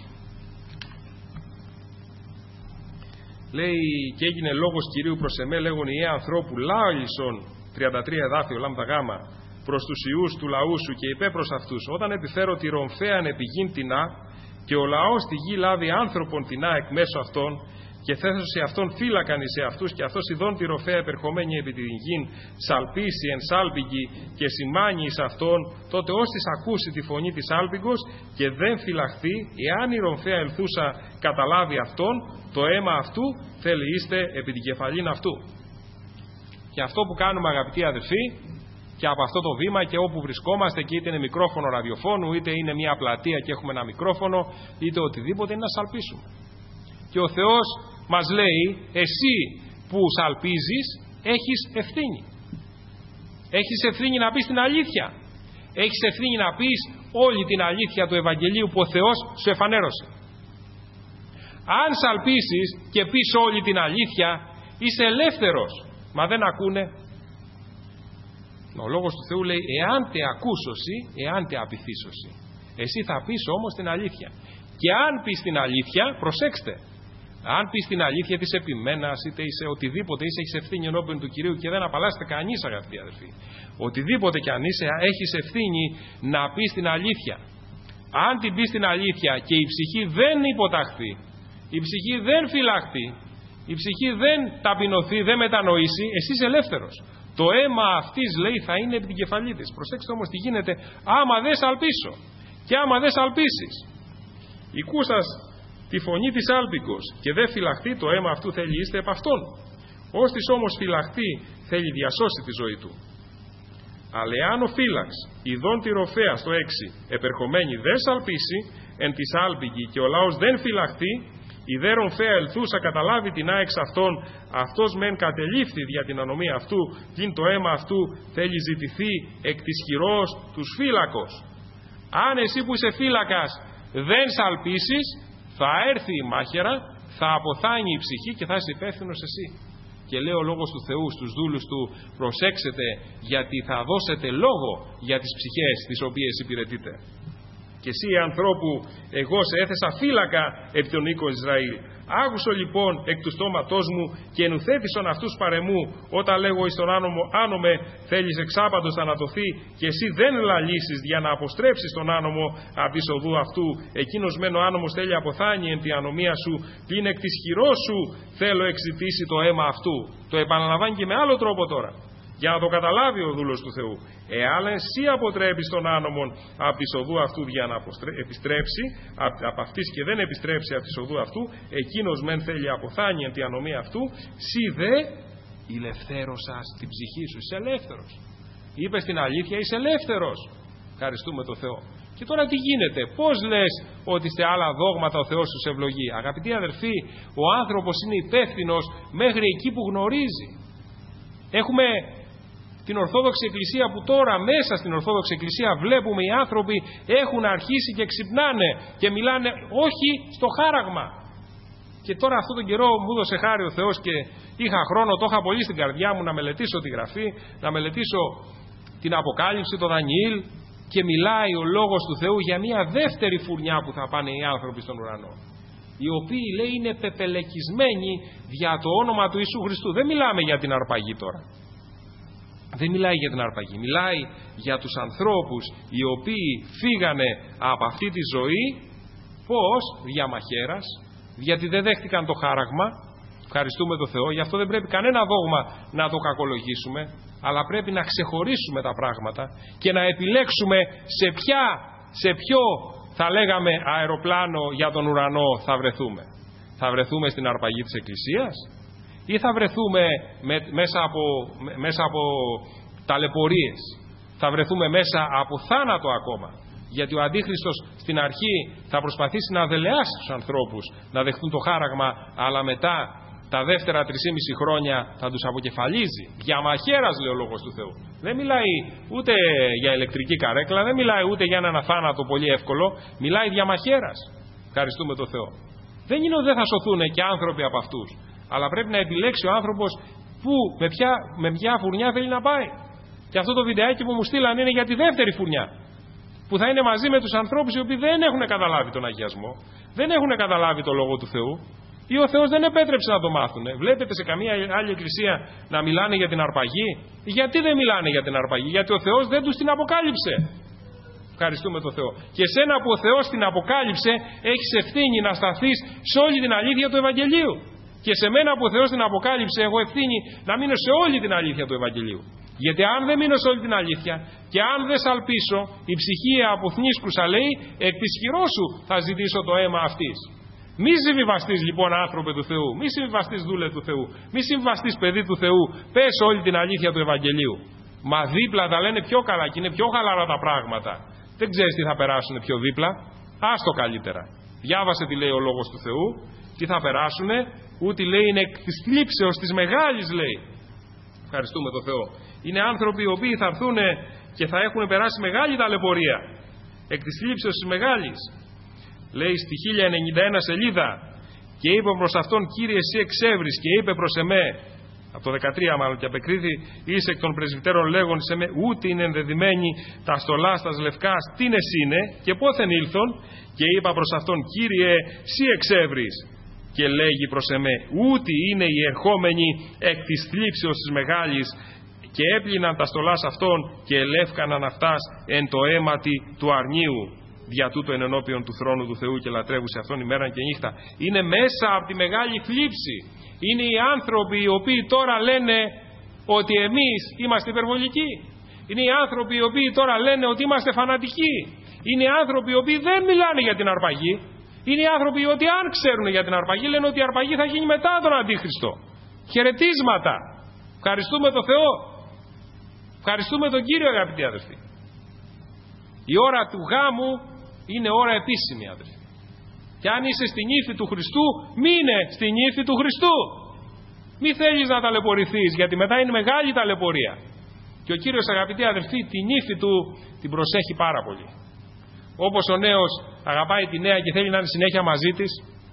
Λέει και έγινε λόγος Κυρίου προς εμέ λέγον ιέ ανθρώπου λάολισον τριάντα τρία εδάφιο λάμδα γάμα προς τους ιούς του λαού σου και είπε προς αυτούς όταν επιφέρω τη ρομφέαν επιγήν τεινά και ο λαός τη γη λάβει άνθρωπον τεινά εκ μέσω αυτών και θέσω σε αυτόν φύλακαν εις εαυτούς και αυτός ειδών τη ροφέα επερχομένη επί την γην σαλπίσει εν σάλπιγγι και σημάνει εις αυτόν τότε ως της ακούσει τη φωνή της σάλπιγγος και δεν φυλαχθεί εάν η ρομφέα ελθούσα καταλάβει αυτόν το αίμα αυτού θέλει είστε επί την κεφαλήν αυτού. Και αυτό που κάνουμε αγαπητοί αδελφοί και από αυτό το βήμα και όπου βρισκόμαστε και είτε είναι μικρόφωνο ραδιοφώνου είτε είναι μια πλατεία και έχουμε ένα μικρόφωνο είτε οτιδήποτε είναι να σαλπίσουμε. Και ο Θεός μας λέει εσύ που σαλπίζεις έχεις ευθύνη. Έχεις ευθύνη να πεις την αλήθεια. Έχεις ευθύνη να πεις όλη την αλήθεια του Ευαγγελίου που ο Θεός σου εφανέρωσε. Αν σαλπίσεις και πεις όλη την αλήθεια είσαι ελεύθερος. Μα δεν ακούνε. Ο Λόγος του Θεού λέει εάν τε ακούσωσι, εάν τε απειθήσωσι. Εσύ θα πεις όμως την αλήθεια. Και αν πεις την αλήθεια, προσέξτε. Αν πεις την αλήθεια της επιμένας, είτε είσαι οτιδήποτε είσαι, έχεις ευθύνη ενώπιον του Κυρίου και δεν απαλλάσσεται κανείς αγαπητοί αδελφοί. Οτιδήποτε κι αν είσαι, έχεις ευθύνη να πεις την αλήθεια. αν την πει στην αλήθεια και η ψυχή δεν υποταχθεί, η ψυχή δεν φυλαχθεί, η ψυχή δεν ταπεινωθεί, δεν μετανοήσει, εσύ είσαι ελεύθερος. Το αίμα αυτής, λέει, θα είναι επί την κεφαλή της. Προσέξτε όμως τι γίνεται άμα δεν σαλπίσω και άμα δεν σαλπίσεις. Οικούσας τη φωνή της άλπικος και δεν φυλαχθεί, το αίμα αυτού θέλει είστε επ' αυτόν. Όστις όμως φυλαχθεί, θέλει διασώσει τη ζωή του. Αλλά εάν ο φύλαξ, ειδών τη ροφέα στο έξι, επερχομένη δεν σαλπίσει, εν της άλπικη και ο λαός δεν φυλαχθεί, η δε ρομφαία ελθούσα καταλάβει την άεξ αυτών, αυτός μεν κατελήφθη δια την ανομία αυτού, πλην το αίμα αυτού θέλει ζητηθεί εκ της χειρός τους φύλακος. Αν εσύ που είσαι φύλακας δεν σαλπίσεις, θα έρθει η μάχαιρα, θα αποθάνει η ψυχή και θα είσαι υπεύθυνος εσύ. Και λέει ο λόγος του Θεού στους δούλους του, προσέξετε, γιατί θα δώσετε λόγο για τις ψυχές τις οποίες υπηρετείτε. Και εσύ ανθρώπου, εγώ σε έθεσα φύλακα επί των οίκων Ισραήλ. Άκουσο λοιπόν εκ του στόματός μου και ενουθέτησον αυτούς παρεμού, όταν λέγω εις τον άνομο άνομε, θέλεις εξάπαντος θανατωθεί, και εσύ δεν λαλήσεις για να αποστρέψεις τον άνομο από της οδού αυτού. Εκείνος μεν ο άνομος θέλει αποθάνει εν τη ανομία σου, πλην εκ της χειρός σου θέλω εξητήσει το αίμα αυτού. Το επαναλαμβάνει και με άλλο τρόπο τώρα, για να το καταλάβει ο δούλος του Θεού. Εάν εσύ αποτρέπεις τον άνομον από τη οδού αυτού για να επιστρέψει, από αυτής και δεν επιστρέψει από τη οδού αυτού, εκείνος μεν θέλει αποθάνει εν τη ανομία αυτού, σι δε ηλευθέρωσας την ψυχή σου. Είσαι ελεύθερος. Είπες την αλήθεια, είσαι ελεύθερος. Ευχαριστούμε τον Θεό. Και τώρα τι γίνεται, πώς λες ότι σε άλλα δόγματα ο Θεός τους ευλογεί? Αγαπητοί αδερφοί, ο άνθρωπος είναι υπεύθυνος μέχρι εκεί που γνωρίζει. Έχουμε την Ορθόδοξη Εκκλησία που τώρα μέσα στην Ορθόδοξη Εκκλησία βλέπουμε οι άνθρωποι έχουν αρχίσει και ξυπνάνε και μιλάνε όχι στο χάραγμα. Και τώρα αυτόν τον καιρό μου έδωσε χάρη ο Θεός και είχα χρόνο, το είχα πολύ στην καρδιά μου να μελετήσω τη Γραφή, να μελετήσω την Αποκάλυψη, το Δανιήλ, και μιλάει ο Λόγος του Θεού για μια δεύτερη φουρνιά που θα πάνε οι άνθρωποι στον ουρανό, οι οποίοι, λέει, είναι πεπελεκισμένοι δια το όνομα του Ιησού Χριστού. Δεν μιλάμε για την αρπαγή τώρα. Δεν μιλάει για την αρπαγή. Μιλάει για τους ανθρώπους οι οποίοι φύγανε από αυτή τη ζωή. Πώς? Διαμαχαίρας. Γιατί δεν δέχτηκαν το χάραγμα. Ευχαριστούμε τον Θεό. Γι' αυτό δεν πρέπει κανένα δόγμα να το κακολογήσουμε, αλλά πρέπει να ξεχωρίσουμε τα πράγματα και να επιλέξουμε σε ποια, σε ποιο, θα λέγαμε, αεροπλάνο για τον ουρανό θα βρεθούμε. Θα βρεθούμε στην αρπαγή της Εκκλησίας ή θα βρεθούμε με, μέσα, από, μέσα από ταλαιπωρίες? Θα βρεθούμε μέσα από θάνατο ακόμα. Γιατί ο Αντίχριστος στην αρχή θα προσπαθήσει να δελεάσει τους ανθρώπους να δεχτούν το χάραγμα, αλλά μετά τα δεύτερα τρισήμιση χρόνια θα τους αποκεφαλίζει. Διαμαχαίρας, λέει ο Λόγος του Θεού. Δεν μιλάει ούτε για ηλεκτρική καρέκλα, δεν μιλάει ούτε για έναν αθάνατο πολύ εύκολο. Μιλάει διαμαχαίρας. Ευχαριστούμε τον Θεό. Δεν είναι ότι δεν θα σωθούν και άνθρωποι από αυτούς, αλλά πρέπει να επιλέξει ο άνθρωπος που, με ποια, με ποια φουρνιά θέλει να πάει. Και αυτό το βιντεάκι που μου στείλαν είναι για τη δεύτερη φουρνιά, που θα είναι μαζί με τους ανθρώπους οι οποίοι δεν έχουν καταλάβει τον αγιασμό, δεν έχουν καταλάβει το Λόγο του Θεού, ή ο Θεός δεν επέτρεψε να το μάθουν. Βλέπετε σε καμία άλλη εκκλησία να μιλάνε για την αρπαγή? Γιατί δεν μιλάνε για την αρπαγή? Γιατί ο Θεός δεν τους την αποκάλυψε. Ευχαριστούμε τον Θεό. Και σένα που ο Θεός την αποκάλυψε, έχεις ευθύνη να σταθείς σε όλη την αλήθεια του Ευαγγελίου. Και σε μένα που ο Θεός την αποκάλυψε, έχω ευθύνη να μείνω σε όλη την αλήθεια του Ευαγγελίου. Γιατί αν δεν μείνω σε όλη την αλήθεια και αν δεν σαλπίσω, η ψυχή αποθνίσκουσα, λέει, εκ της χειρός σου θα ζητήσω το αίμα αυτής. Μη συμβιβαστείς λοιπόν, άνθρωπε του Θεού, μη συμβιβαστείς δούλε του Θεού, μη συμβιβαστείς παιδί του Θεού, πες όλη την αλήθεια του Ευαγγελίου. Μα δίπλα τα λένε πιο καλά και είναι πιο χαλαρά τα πράγματα. Δεν ξέρεις τι θα περάσουν πιο δίπλα. Άστο καλύτερα. Διάβασε τι λέει ο Λόγος του Θεού, τι θα περάσουν, ούτε λέει είναι εκ της θλίψεως της μεγάλης, λέει. Ευχαριστούμε τον Θεό. Είναι άνθρωποι οι οποίοι θα έρθουν και θα έχουν περάσει μεγάλη ταλαιπωρία. Εκ της θλίψεως της μεγάλης. Λέει στη χίλια ενενήντα ένα σελίδα, και είπε προς αυτόν, Κύριε, εσύ εξεύρεις, και είπε προς εμέ, από το δεκατρία μάλλον, και απεκρίθη εις εκ των πρεσβυτέρων λέγον σε με, ούτε είναι ενδεδειμένοι τα στολά στα λευκάς, τι εσύ είναι και πόθεν ήλθον, και είπα προς αυτόν, Κύριε, εσύ εξεύρεις, και λέγει προς εμέ, ούτε είναι οι ερχόμενοι εκ της θλίψεως της μεγάλης, και έπλυναν τα στολάς αυτών και ελεύκαναν αυτάς εν το αίματι του αρνίου. δια τούτο εν ενώπιον του θρόνου του Θεού και λατρεύουν σε Αυτόν ημέραν και νύχτα. Είναι μέσα από τη μεγάλη θλίψη. Είναι οι άνθρωποι οι οποίοι τώρα λένε ότι εμείς είμαστε υπερβολικοί. Είναι οι άνθρωποι οι οποίοι τώρα λένε ότι είμαστε φανατικοί. Είναι οι άνθρωποι οι οποίοι δεν μιλάνε για την αρπαγή. Είναι οι άνθρωποι οι οποίοι αν ξέρουν για την αρπαγή λένε ότι η αρπαγή θα γίνει μετά τον Αντίχριστο. Χαιρετίσματα. Ευχαριστούμε τον Θεό. Ευχαριστούμε τον Κύριο, αγαπητοί αδελφοί. Η ώρα του γάμου είναι ώρα επίσημη, αδελφοί. Και αν είσαι στην ύφη του Χριστού, μείνε στην ύφη του Χριστού. Μη θέλεις να ταλαιπωρηθείς, γιατί μετά είναι μεγάλη ταλαιπωρία. Και ο Κύριος, αγαπητοί αδελφοί, την ύφη του την προσέχει πάρα πολύ. Όπως ο νέος αγαπάει τη νέα και θέλει να είναι συνέχεια μαζί της,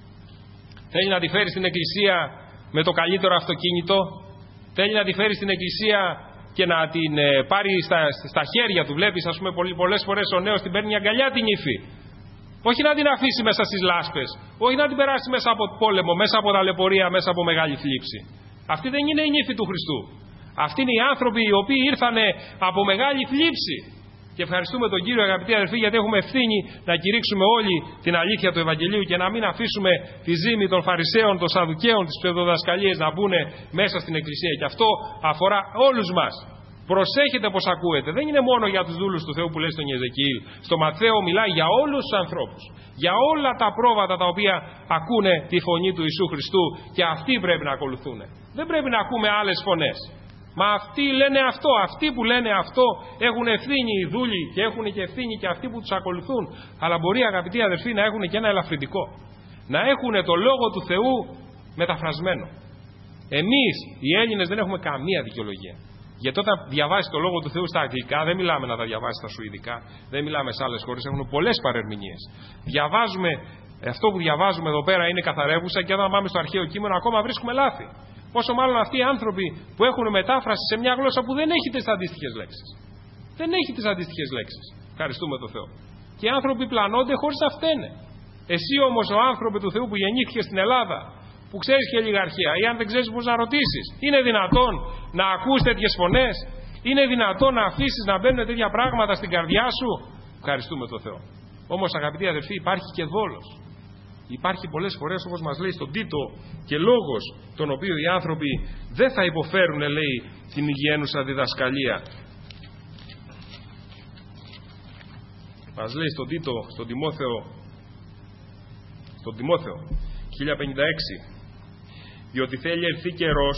θέλει να τη φέρει στην εκκλησία με το καλύτερο αυτοκίνητο, θέλει να τη φέρει στην εκκλησία και να την ε, πάρει στα, στα χέρια του. Βλέπεις, ας πούμε, πολλές φορές ο νέος την παίρνει αγκαλιά την ύφη. Όχι να την αφήσει μέσα στις λάσπες, όχι να την περάσει μέσα από πόλεμο, μέσα από ταλαιπωρία, μέσα από μεγάλη θλίψη. Αυτή δεν είναι η νύφη του Χριστού. Αυτοί είναι οι άνθρωποι οι οποίοι ήρθανε από μεγάλη θλίψη. Και ευχαριστούμε τον Κύριο, αγαπητοί αδελφοί, γιατί έχουμε ευθύνη να κηρύξουμε όλη την αλήθεια του Ευαγγελίου και να μην αφήσουμε τη ζήμη των Φαρισαίων, των Σαδουκαίων, τις ψευδοδασκαλίες να μπουν μέσα στην Εκκλησία. Και αυτό αφορά όλους μας. Προσέχετε πως ακούετε. Δεν είναι μόνο για τους δούλους του Θεού που λέει στον Ιεζεκιήλ. Στο Ματθαίο μιλάει για όλους τους ανθρώπους. Για όλα τα πρόβατα τα οποία ακούνε τη φωνή του Ιησού Χριστού και αυτοί πρέπει να ακολουθούν. Δεν πρέπει να ακούμε άλλες φωνές. Μα αυτοί λένε αυτό, αυτοί που λένε αυτό έχουν ευθύνη οι δούλοι και έχουν και ευθύνη και αυτοί που τους ακολουθούν. Αλλά μπορεί, αγαπητοί αδελφοί, να έχουν και ένα ελαφρυντικό. Να έχουν το Λόγο του Θεού μεταφρασμένο. Εμείς οι Έλληνες δεν έχουμε καμία δικαιολογία. Γιατί όταν διαβάζεις το Λόγο του Θεού στα αγγλικά, δεν μιλάμε να τα διαβάσεις στα σουηδικά, δεν μιλάμε σε άλλες χώρες, έχουν πολλές παρερμηνίες. Διαβάζουμε, αυτό που διαβάζουμε εδώ πέρα είναι καθαρεύουσα και όταν πάμε στο αρχαίο κείμενο ακόμα βρίσκουμε λάθη. Πόσο μάλλον αυτοί οι άνθρωποι που έχουν μετάφραση σε μια γλώσσα που δεν έχει τις αντίστοιχες λέξεις. Δεν έχει τις αντίστοιχες λέξεις. Ευχαριστούμε τον Θεό. Και οι άνθρωποι πλανώνται χωρίς να φταίνε. Εσύ όμως ο άνθρωπο του Θεού που γεννήθηκε στην Ελλάδα, που ξέρεις και λιγαρχία, ή αν δεν ξέρεις πώς να ρωτήσεις, είναι δυνατόν να ακούς τέτοιες φωνές? Είναι δυνατόν να αφήσεις να μπαίνουν τέτοια πράγματα στην καρδιά σου? Ευχαριστούμε τον Θεό. Όμως, αγαπητοί αδελφοί, υπάρχει και δόλος. Υπάρχει πολλές φορές, όπως μας λέει στον Τίτο, και λόγος τον οποίο οι άνθρωποι δεν θα υποφέρουν, λέει, την υγιαίνουσα διδασκαλία. Μας λέει στον Τίτο, στον Τιμόθεο, στον Τιμόθεο χίλια πενήντα έξι, διότι θέλει ερθεί καιρός,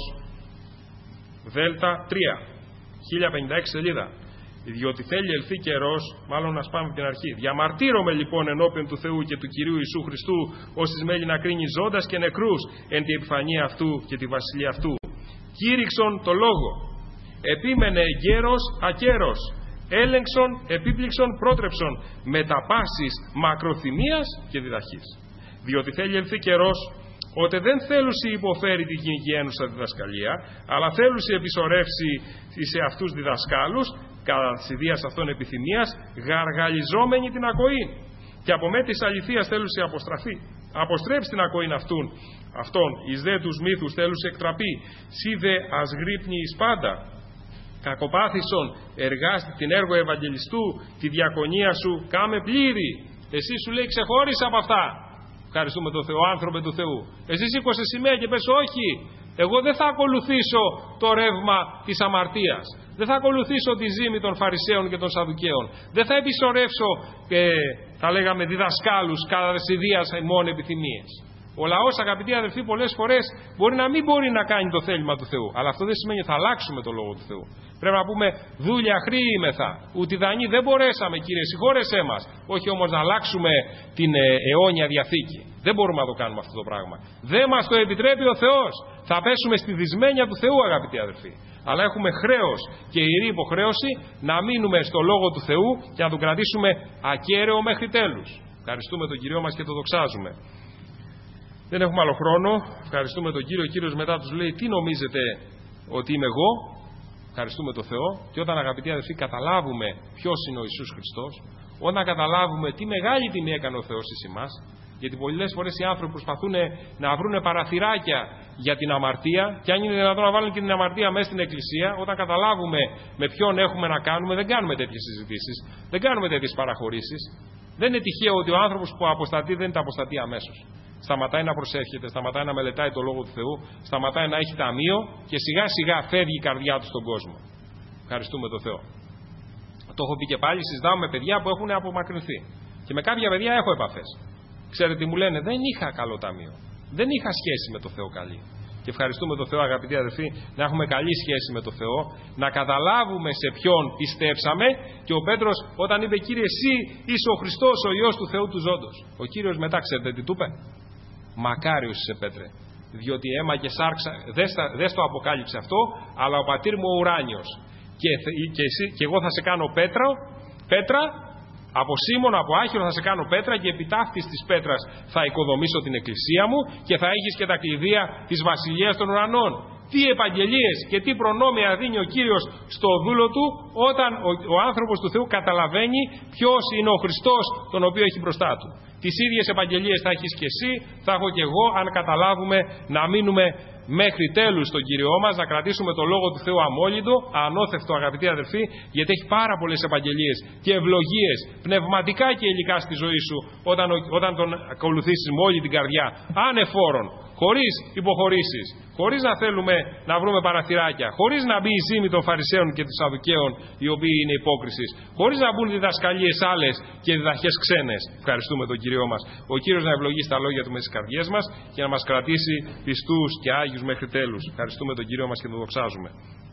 Δέλτα τρία, χίλια πενήντα έξι σελίδα. Διότι θέλει ελθεί καιρός, μάλλον να σπάμε από την αρχή. Διαμαρτύρομαι λοιπόν ενώπιον του Θεού και του Κυρίου Ιησού Χριστού, όσοι μέλη να κρίνει ζώντας και νεκρούς εν τη επιφανία αυτού και τη βασιλεία αυτού. Κήρυξον το λόγο. Επίμενε γέρος ακέρος. Έλεγξον, επίπληξον, πρότρεψον, μεταπάσης μακροθυμίας και διδαχής. Διότι θέλει ελθεί καιρός, ότι δεν θέλουσι υποφέρει την γηγιαίνουσα διδασκαλία, αλλά θέλουσι επισορεύσει σε αυτούς διδασκάλους, κατά της ιδίας αυτών επιθυμίας, γαργαλιζόμενοι την ακοή. Και από με της αληθείας θέλουσι αποστραφεί. Αποστρέψει την ακοήν αυτούν, αυτών, εις δε τους μύθους θέλουσι εκτραπεί. Σι δε ας γρύπνει εις πάντα. Κακοπάθησον, εργάστη την έργο Ευαγγελιστού, τη διακονία σου κάμε πλήρη. Εσύ σου λέει ξεχώρισε από αυτά. Ευχαριστούμε τον Θεό, άνθρωπε του Θεού. Εσύ σήκωσε σημαία και πες όχι. Εγώ δεν θα ακολουθήσω το ρεύμα της αμαρτίας. Δεν θα ακολουθήσω τη ζήμη των Φαρισαίων και των Σαδουκαίων. Δεν θα επισορεύσω, ε, θα λέγαμε, διδασκάλους κατά της ιδείας ημών επιθυμίες. Ο λαός, αγαπητοί αδελφοί, πολλές φορές μπορεί να μην μπορεί να κάνει το θέλημα του Θεού. Αλλά αυτό δεν σημαίνει ότι θα αλλάξουμε το λόγο του Θεού. Πρέπει να πούμε δούλια χρήιμεθα. Ούτε δανεί δεν μπορέσαμε, Κύριε, συγχώρεσέ μας. Όχι όμως να αλλάξουμε την ε, αιώνια διαθήκη. Δεν μπορούμε να το κάνουμε αυτό το πράγμα. Δεν μας το επιτρέπει ο Θεός. Θα πέσουμε στη δυσμένεια του Θεού, αγαπητοί αδελφοί. Αλλά έχουμε χρέος και ιερή υποχρέωση να μείνουμε στο λόγο του Θεού και να τον κρατήσουμε ακέραιο μέχρι τέλους. Ευχαριστούμε τον Κύριο μας και το δοξάζουμε. Δεν έχουμε άλλο χρόνο. Ευχαριστούμε τον Κύριο. Ο Κύριος μετά τους λέει: τι νομίζετε ότι είμαι εγώ? Ευχαριστούμε τον Θεό. Και όταν, αγαπητοί αδελφοί, καταλάβουμε ποιος είναι ο Ιησούς Χριστός, όταν καταλάβουμε τι μεγάλη τιμή έκανε ο Θεός εις εμάς, γιατί πολλές φορές οι άνθρωποι προσπαθούν να βρουν παραθυράκια για την αμαρτία, και αν είναι δυνατόν να βάλουν και την αμαρτία μέσα στην Εκκλησία, όταν καταλάβουμε με ποιον έχουμε να κάνουμε, δεν κάνουμε τέτοιες συζητήσεις, δεν κάνουμε τέτοιες παραχωρήσεις. Δεν είναι τυχαίο ότι ο άνθρωπος που αποστατεί δεν είναι αποστατεί αμέσως. Σταματάει να προσεύχεται, σταματάει να μελετάει το Λόγο του Θεού, σταματάει να έχει ταμείο και σιγά σιγά φεύγει η καρδιά του στον κόσμο. Ευχαριστούμε τον Θεό. Το έχω πει και πάλι, συζητάω με παιδιά που έχουν απομακρυνθεί. Και με κάποια παιδιά έχω επαφές. Ξέρετε τι μου λένε? Δεν είχα καλό ταμείο. Δεν είχα σχέση με το Θεό καλή. Και ευχαριστούμε τον Θεό, αγαπητοί αδελφοί, να έχουμε καλή σχέση με τον Θεό, να καταλάβουμε σε ποιον πιστέψαμε. Και ο Πέτρος, όταν είπε, Κύριε, εσύ είσαι ο Χριστός, ο Υιός του Θεού του ζώντος. Ο Κύριος μετά, ξέρετε τι του είπε? Μακάριος είσαι, Πέτρε, διότι αίμα και σάρξα δεν στο αποκάλυψε αυτό, αλλά ο πατήρ μου ο ουράνιος. Και, και, εσύ, και εγώ θα σε κάνω πέτρα, πέτρα, από Σίμωνα, από Άχυρο θα σε κάνω πέτρα και επί ταύτης της πέτρας θα οικοδομήσω την εκκλησία μου και θα έχεις και τα κλειδία της βασιλείας των ουρανών. Τι επαγγελίες και τι προνόμια δίνει ο Κύριος στο δούλο του όταν ο, ο άνθρωπος του Θεού καταλαβαίνει ποιος είναι ο Χριστός τον οποίο έχει μπροστά του. Τις ίδιες επαγγελίες θα έχεις και εσύ, θα έχω και εγώ, αν καταλάβουμε να μείνουμε μέχρι τέλους στον Κύριό μας, να κρατήσουμε το Λόγο του Θεού αμόλυντο, ανώθευτο, αγαπητοί αδελφοί, γιατί έχει πάρα πολλές επαγγελίες και ευλογίες πνευματικά και υλικά στη ζωή σου όταν, όταν τον ακολουθήσεις με όλη την καρδιά, ανεφόρον, χωρίς υποχωρήσεις, χωρίς να θέλουμε να βρούμε παραθυράκια, χωρίς να μπει η ζήμη των Φαρισαίων και των Σαδουκαίων, οι οποίοι είναι υπόκρισης, χωρίς να μπουν διδασκαλίες άλλες και διδαχές ξένες. Ευχαριστούμε τον Κύριό μας. Ο Κύριος να ευλογήσει τα λόγια του μες στις καρδιές μας και να μας κρατήσει πιστούς και άγιους μέχρι τέλους. Ευχαριστούμε τον Κύριο μας και τον δοξάζουμε.